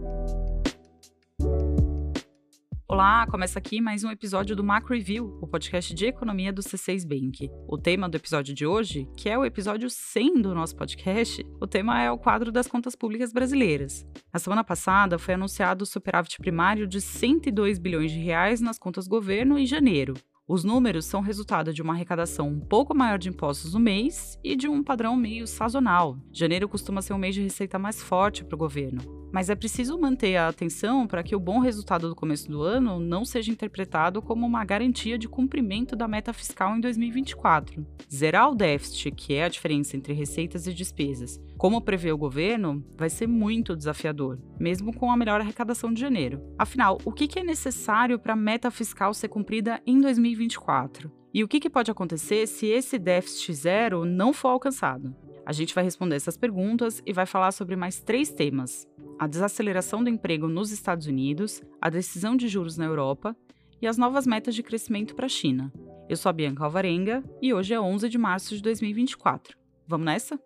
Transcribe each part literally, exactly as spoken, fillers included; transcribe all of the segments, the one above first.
Olá, começa aqui mais um episódio do Macro Review, o podcast de economia do C seis Bank. O tema do episódio de hoje, que é o episódio cem do nosso podcast, o tema é o quadro das contas públicas brasileiras. Na semana passada foi anunciado o superávit primário de cento e dois bilhões de reais nas contas governo em janeiro. Os números são resultado de uma arrecadação um pouco maior de impostos no mês e de um padrão meio sazonal. Janeiro costuma ser um mês de receita mais forte para o governo. Mas é preciso manter a atenção para que o bom resultado do começo do ano não seja interpretado como uma garantia de cumprimento da meta fiscal em dois mil e vinte e quatro. Zerar o déficit, que é a diferença entre receitas e despesas, como prevê o governo, vai ser muito desafiador, mesmo com a melhor arrecadação de janeiro. Afinal, o que é necessário para a meta fiscal ser cumprida em dois mil e vinte e quatro? E o que pode acontecer se esse déficit zero não for alcançado? A gente vai responder essas perguntas e vai falar sobre mais três temas: a desaceleração do emprego nos Estados Unidos, a decisão de juros na Europa e as novas metas de crescimento para a China. Eu sou a Bianca Alvarenga e hoje é onze de março de dois mil e vinte e quatro. Vamos nessa?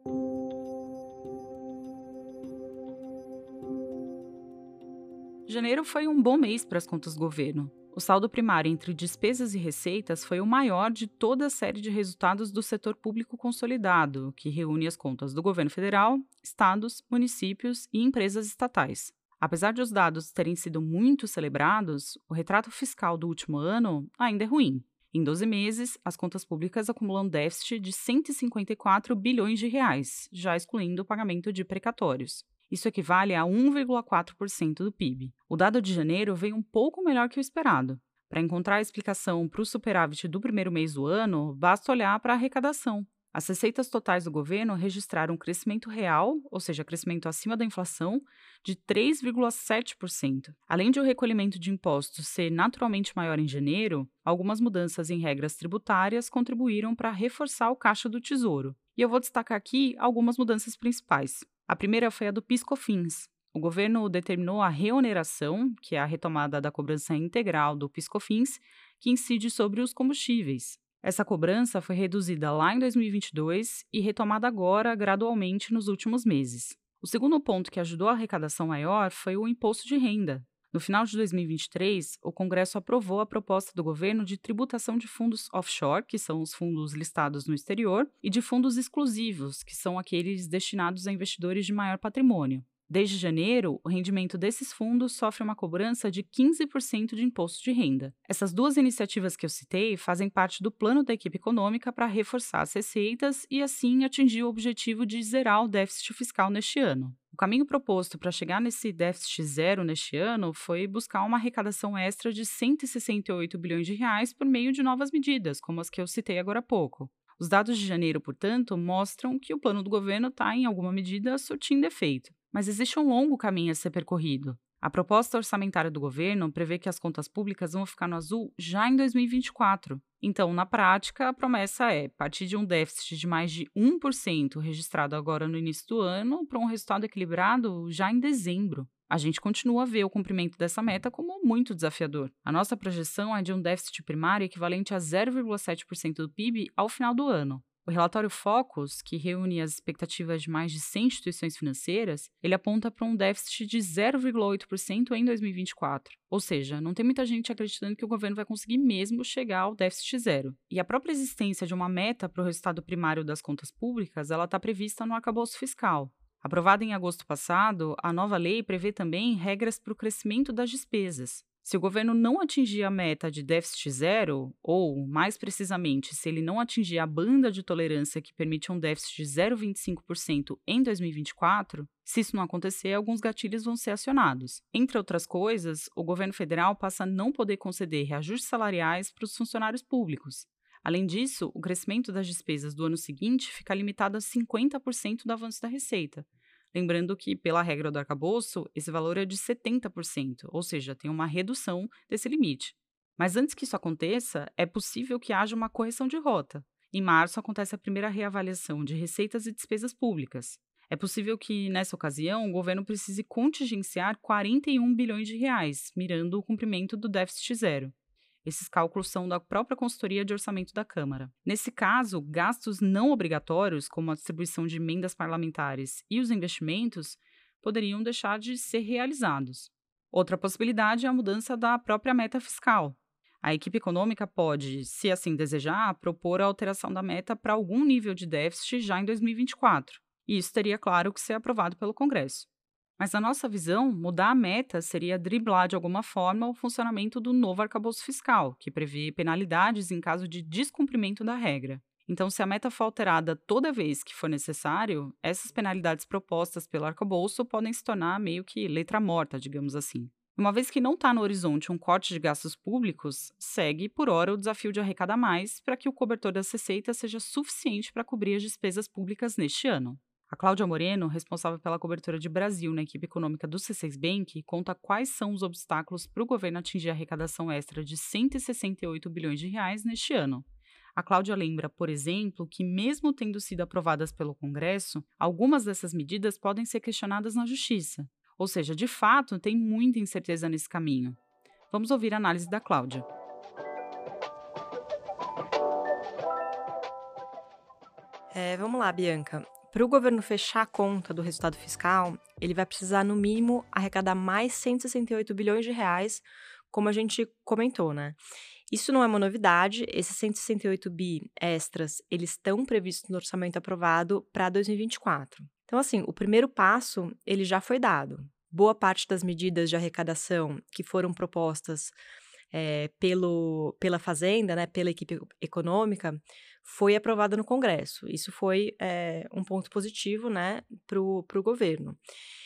Janeiro foi um bom mês para as contas do governo. O saldo primário entre despesas e receitas foi o maior de toda a série de resultados do setor público consolidado, que reúne as contas do governo federal, estados, municípios e empresas estatais. Apesar de os dados terem sido muito celebrados, o retrato fiscal do último ano ainda é ruim. Em doze meses, as contas públicas acumulam déficit de cento e cinquenta e quatro bilhões de reais, já excluindo o pagamento de precatórios. Isso equivale a um vírgula quatro por cento do P I B. O dado de janeiro veio um pouco melhor que o esperado. Para encontrar a explicação para o superávit do primeiro mês do ano, basta olhar para a arrecadação. As receitas totais do governo registraram um crescimento real, ou seja, crescimento acima da inflação, de três vírgula sete por cento. Além de o recolhimento de impostos ser naturalmente maior em janeiro, algumas mudanças em regras tributárias contribuíram para reforçar o caixa do Tesouro. E eu vou destacar aqui algumas mudanças principais. A primeira foi a do PIS/COFINS. O governo determinou a reoneração, que é a retomada da cobrança integral do PIS/COFINS, que incide sobre os combustíveis. Essa cobrança foi reduzida lá em dois mil e vinte e dois e retomada agora gradualmente nos últimos meses. O segundo ponto que ajudou a arrecadação maior foi o imposto de renda. No final de dois mil e vinte e três, o Congresso aprovou a proposta do governo de tributação de fundos offshore, que são os fundos listados no exterior, e de fundos exclusivos, que são aqueles destinados a investidores de maior patrimônio. Desde janeiro, o rendimento desses fundos sofre uma cobrança de quinze por cento de imposto de renda. Essas duas iniciativas que eu citei fazem parte do plano da equipe econômica para reforçar as receitas e, assim, atingir o objetivo de zerar o déficit fiscal neste ano. O caminho proposto para chegar nesse déficit zero neste ano foi buscar uma arrecadação extra de cento e sessenta e oito bilhões de reais por meio de novas medidas, como as que eu citei agora há pouco. Os dados de janeiro, portanto, mostram que o plano do governo está, em alguma medida, surtindo efeito. Mas existe um longo caminho a ser percorrido. A proposta orçamentária do governo prevê que as contas públicas vão ficar no azul já em dois mil e vinte e quatro. Então, na prática, a promessa é partir de um déficit de mais de um por cento registrado agora no início do ano para um resultado equilibrado já em dezembro. A gente continua a ver o cumprimento dessa meta como muito desafiador. A nossa projeção é de um déficit primário equivalente a zero vírgula sete por cento do P I B ao final do ano. O relatório Focus, que reúne as expectativas de mais de cem instituições financeiras, ele aponta para um déficit de zero vírgula oito por cento em dois mil e vinte e quatro. Ou seja, não tem muita gente acreditando que o governo vai conseguir mesmo chegar ao déficit zero. E a própria existência de uma meta para o resultado primário das contas públicas, ela está prevista no arcabouço fiscal. Aprovada em agosto passado, a nova lei prevê também regras para o crescimento das despesas. Se o governo não atingir a meta de déficit zero, ou, mais precisamente, se ele não atingir a banda de tolerância que permite um déficit de zero vírgula vinte e cinco por cento em dois mil e vinte e quatro, se isso não acontecer, alguns gatilhos vão ser acionados. Entre outras coisas, o governo federal passa a não poder conceder reajustes salariais para os funcionários públicos. Além disso, o crescimento das despesas do ano seguinte fica limitado a cinquenta por cento do avanço da receita. Lembrando que, pela regra do arcabouço, esse valor é de setenta por cento, ou seja, tem uma redução desse limite. Mas antes que isso aconteça, é possível que haja uma correção de rota. Em março, acontece a primeira reavaliação de receitas e despesas públicas. É possível que, nessa ocasião, o governo precise contingenciar quarenta e um bilhões de reais, mirando o cumprimento do déficit zero. Esses cálculos são da própria consultoria de orçamento da Câmara. Nesse caso, gastos não obrigatórios, como a distribuição de emendas parlamentares e os investimentos, poderiam deixar de ser realizados. Outra possibilidade é a mudança da própria meta fiscal. A equipe econômica pode, se assim desejar, propor a alteração da meta para algum nível de déficit já em dois mil e vinte e quatro. E isso teria, claro, que ser aprovado pelo Congresso. Mas, na nossa visão, mudar a meta seria driblar de alguma forma o funcionamento do novo arcabouço fiscal, que prevê penalidades em caso de descumprimento da regra. Então, se a meta for alterada toda vez que for necessário, essas penalidades propostas pelo arcabouço podem se tornar meio que letra morta, digamos assim. Uma vez que não está no horizonte um corte de gastos públicos, segue, por hora, o desafio de arrecadar mais para que o cobertor das receitas seja suficiente para cobrir as despesas públicas neste ano. A Cláudia Moreno, responsável pela cobertura de Brasil na equipe econômica do C seis Bank, conta quais são os obstáculos para o governo atingir a arrecadação extra de cento e sessenta e oito bilhões de reais neste ano. A Cláudia lembra, por exemplo, que mesmo tendo sido aprovadas pelo Congresso, algumas dessas medidas podem ser questionadas na Justiça. Ou seja, de fato, tem muita incerteza nesse caminho. Vamos ouvir a análise da Cláudia. É, vamos lá, Bianca. Para o governo fechar a conta do resultado fiscal, ele vai precisar, no mínimo, arrecadar mais cento e sessenta e oito bilhões de reais, como a gente comentou, né? Isso não é uma novidade, esses cento e sessenta e oito bi extras, eles estão previstos no orçamento aprovado para dois mil e vinte e quatro. Então, assim, o primeiro passo, ele já foi dado. Boa parte das medidas de arrecadação que foram propostas é, pelo, pela Fazenda, né, pela equipe econômica, foi aprovada no Congresso. Isso foi é, um ponto positivo, né, para o governo.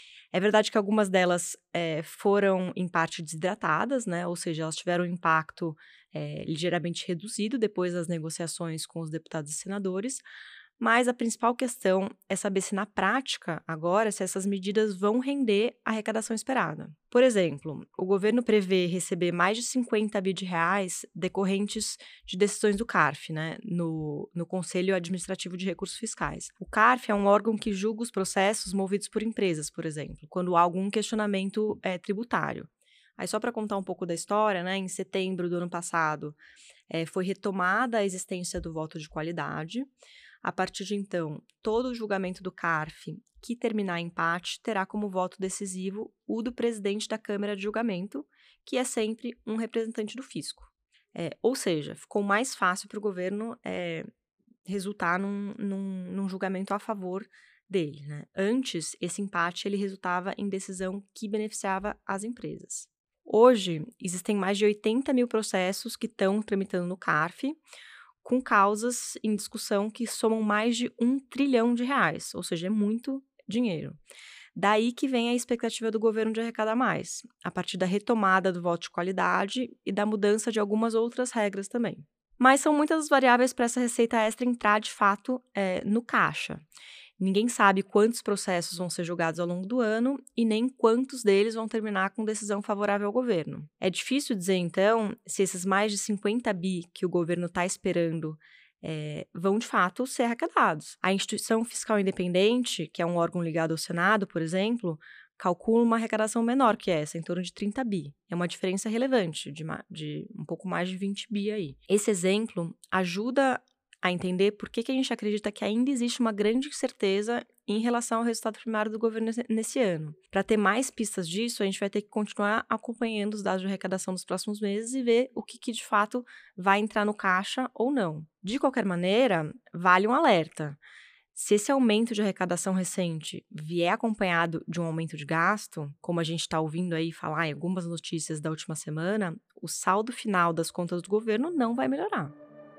É verdade que algumas delas é, foram, em parte, desidratadas, né, ou seja, elas tiveram um impacto é, ligeiramente reduzido depois das negociações com os deputados e senadores, mas a principal questão é saber se, na prática, agora, se essas medidas vão render a arrecadação esperada. Por exemplo, o governo prevê receber mais de cinquenta bi de reais decorrentes de decisões do CARF, né, no, no Conselho Administrativo de Recursos Fiscais. O CARF é um órgão que julga os processos movidos por empresas, por exemplo, quando há algum questionamento é, tributário. Aí, só para contar um pouco da história, né, em setembro do ano passado, é, foi retomada a existência do voto de qualidade. A partir de então, todo o julgamento do CARF que terminar em empate terá como voto decisivo o do presidente da Câmara de Julgamento, que é sempre um representante do fisco. É, ou seja, ficou mais fácil para o governo é, resultar num, num, num julgamento a favor dele, né? Antes, esse empate ele resultava em decisão que beneficiava as empresas. Hoje, existem mais de oitenta mil processos que estão tramitando no CARF, com causas em discussão que somam mais de um trilhão de reais, ou seja, é muito dinheiro. Daí que vem a expectativa do governo de arrecadar mais, a partir da retomada do voto de qualidade e da mudança de algumas outras regras também. Mas são muitas as variáveis para essa receita extra entrar, de fato, é, no caixa. Ninguém sabe quantos processos vão ser julgados ao longo do ano e nem quantos deles vão terminar com decisão favorável ao governo. É difícil dizer, então, se esses mais de cinquenta bi que o governo está esperando é, vão, de fato, ser arrecadados. A Instituição Fiscal Independente, que é um órgão ligado ao Senado, por exemplo, calcula uma arrecadação menor que essa, em torno de trinta bi. É uma diferença relevante, de, de um pouco mais de vinte bi aí. Esse exemplo ajuda a entender por que, que a gente acredita que ainda existe uma grande incerteza em relação ao resultado primário do governo nesse ano. Para ter mais pistas disso, a gente vai ter que continuar acompanhando os dados de arrecadação dos próximos meses e ver o que, que de fato vai entrar no caixa ou não. De qualquer maneira, vale um alerta. Se esse aumento de arrecadação recente vier acompanhado de um aumento de gasto, como a gente está ouvindo aí falar em algumas notícias da última semana, o saldo final das contas do governo não vai melhorar.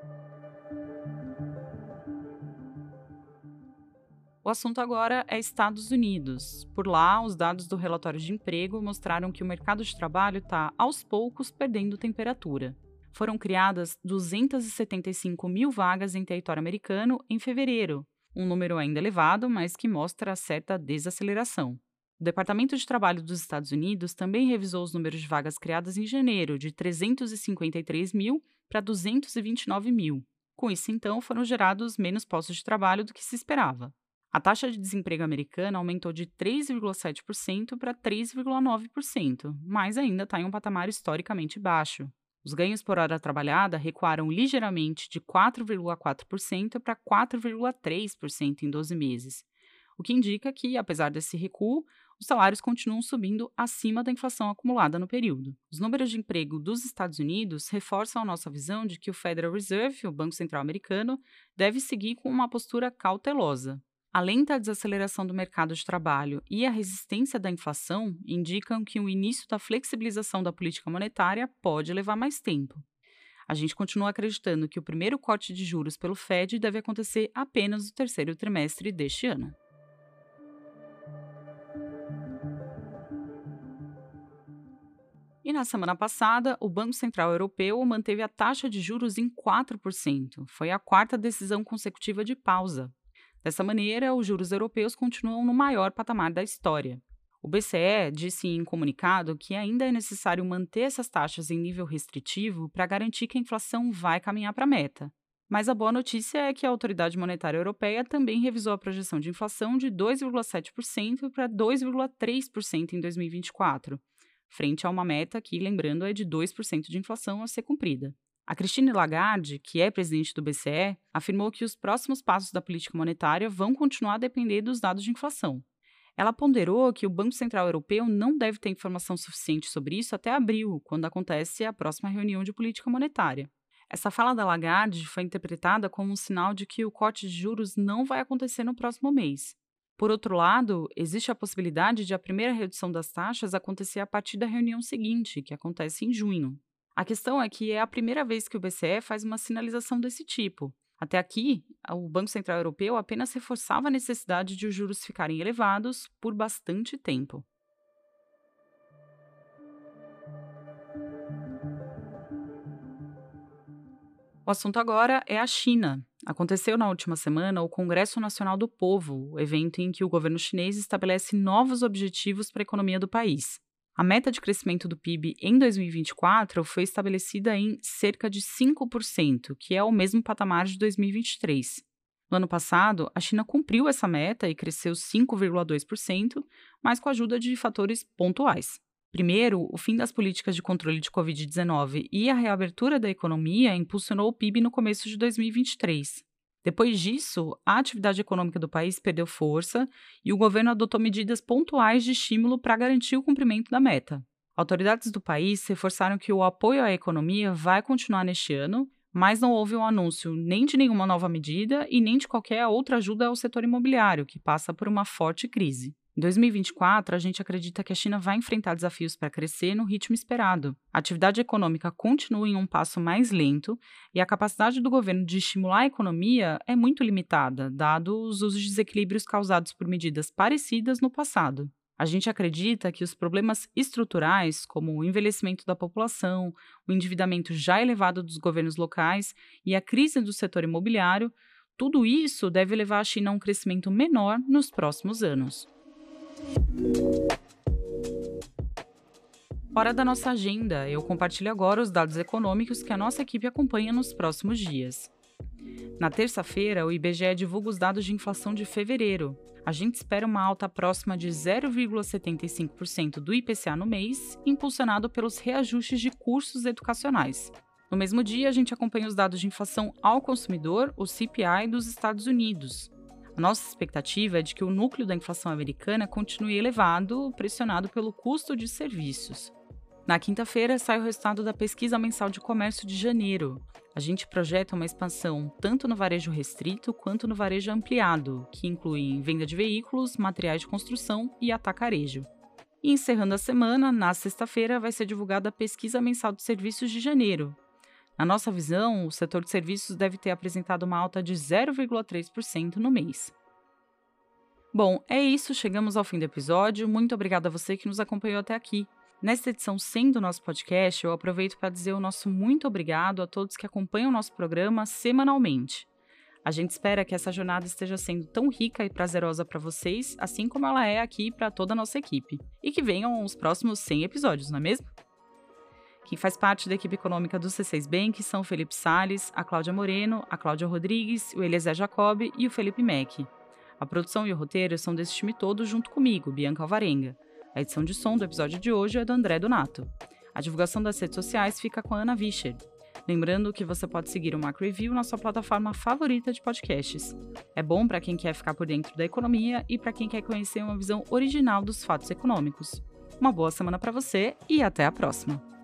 O assunto agora é Estados Unidos. Por lá, os dados do relatório de emprego mostraram que o mercado de trabalho está, aos poucos, perdendo temperatura. Foram criadas duzentas e setenta e cinco mil vagas em território americano em fevereiro, um número ainda elevado, mas que mostra certa desaceleração. O Departamento de Trabalho dos Estados Unidos também revisou os números de vagas criadas em janeiro, de trezentos e cinquenta e três mil para duzentos e vinte e nove mil. Com isso, então, foram gerados menos postos de trabalho do que se esperava. A taxa de desemprego americana aumentou de três vírgula sete por cento para três vírgula nove por cento, mas ainda está em um patamar historicamente baixo. Os ganhos por hora trabalhada recuaram ligeiramente de quatro vírgula quatro por cento para quatro vírgula três por cento em doze meses, o que indica que, apesar desse recuo, os salários continuam subindo acima da inflação acumulada no período. Os números de emprego dos Estados Unidos reforçam a nossa visão de que o Federal Reserve, o Banco Central americano, deve seguir com uma postura cautelosa. A lenta desaceleração do mercado de trabalho e a resistência da inflação indicam que o início da flexibilização da política monetária pode levar mais tempo. A gente continua acreditando que o primeiro corte de juros pelo Fed deve acontecer apenas no terceiro trimestre deste ano. E na semana passada, o Banco Central Europeu manteve a taxa de juros em quatro por cento. Foi a quarta decisão consecutiva de pausa. Dessa maneira, os juros europeus continuam no maior patamar da história. O B C E disse em comunicado que ainda é necessário manter essas taxas em nível restritivo para garantir que a inflação vai caminhar para a meta. Mas a boa notícia é que a Autoridade Monetária Europeia também revisou a projeção de inflação de dois vírgula sete por cento para dois vírgula três por cento em dois mil e vinte e quatro. Frente a uma meta que, lembrando, é de dois por cento de inflação a ser cumprida. A Christine Lagarde, que é presidente do B C E, afirmou que os próximos passos da política monetária vão continuar a depender dos dados de inflação. Ela ponderou que o Banco Central Europeu não deve ter informação suficiente sobre isso até abril, quando acontece a próxima reunião de política monetária. Essa fala da Lagarde foi interpretada como um sinal de que o corte de juros não vai acontecer no próximo mês. Por outro lado, existe a possibilidade de a primeira redução das taxas acontecer a partir da reunião seguinte, que acontece em junho. A questão é que é a primeira vez que o B C E faz uma sinalização desse tipo. Até aqui, o Banco Central Europeu apenas reforçava a necessidade de os juros ficarem elevados por bastante tempo. O assunto agora é a China. Aconteceu na última semana o Congresso Nacional do Povo, o evento em que o governo chinês estabelece novos objetivos para a economia do país. A meta de crescimento do P I B em dois mil e vinte e quatro foi estabelecida em cerca de cinco por cento, que é o mesmo patamar de dois mil e vinte e três. No ano passado, a China cumpriu essa meta e cresceu cinco vírgula dois por cento, mas com a ajuda de fatores pontuais. Primeiro, o fim das políticas de controle de covid dezenove e a reabertura da economia impulsionou o P I B no começo de dois mil e vinte e três. Depois disso, a atividade econômica do país perdeu força e o governo adotou medidas pontuais de estímulo para garantir o cumprimento da meta. Autoridades do país reforçaram que o apoio à economia vai continuar neste ano, mas não houve um anúncio nem de nenhuma nova medida e nem de qualquer outra ajuda ao setor imobiliário, que passa por uma forte crise. Em dois mil e vinte e quatro, a gente acredita que a China vai enfrentar desafios para crescer no ritmo esperado. A atividade econômica continua em um passo mais lento e a capacidade do governo de estimular a economia é muito limitada, dados os desequilíbrios causados por medidas parecidas no passado. A gente acredita que os problemas estruturais, como o envelhecimento da população, o endividamento já elevado dos governos locais e a crise do setor imobiliário, tudo isso deve levar a China a um crescimento menor nos próximos anos. Fora da nossa agenda, eu compartilho agora os dados econômicos que a nossa equipe acompanha nos próximos dias. Na terça-feira, o I B G E divulga os dados de inflação de fevereiro. A gente espera uma alta próxima de zero vírgula setenta e cinco por cento do I P C A no mês, impulsionado pelos reajustes de custos educacionais. No mesmo dia, a gente acompanha os dados de inflação ao consumidor, o C P I, dos Estados Unidos. A nossa expectativa é de que o núcleo da inflação americana continue elevado, pressionado pelo custo de serviços. Na quinta-feira, sai o resultado da pesquisa mensal de comércio de janeiro. A gente projeta uma expansão tanto no varejo restrito quanto no varejo ampliado, que inclui venda de veículos, materiais de construção e atacarejo. E encerrando a semana, na sexta-feira, vai ser divulgada a pesquisa mensal de serviços de janeiro. Na nossa visão, o setor de serviços deve ter apresentado uma alta de zero vírgula três por cento no mês. Bom, é isso, chegamos ao fim do episódio. Muito obrigada a você que nos acompanhou até aqui. Nesta edição cem do nosso podcast, eu aproveito para dizer o nosso muito obrigado a todos que acompanham o nosso programa semanalmente. A gente espera que essa jornada esteja sendo tão rica e prazerosa para vocês, assim como ela é aqui para toda a nossa equipe. E que venham os próximos cem episódios, não é mesmo? Quem faz parte da equipe econômica do C seis Bank são o Felipe Salles, a Cláudia Moreno, a Cláudia Rodrigues, o Eliezer Jacob e o Felipe Mack. A produção e o roteiro são desse time todo junto comigo, Bianca Alvarenga. A edição de som do episódio de hoje é do André Donato. A divulgação das redes sociais fica com a Ana Vischer. Lembrando que você pode seguir o Macro Review na sua plataforma favorita de podcasts. É bom para quem quer ficar por dentro da economia e para quem quer conhecer uma visão original dos fatos econômicos. Uma boa semana para você e até a próxima!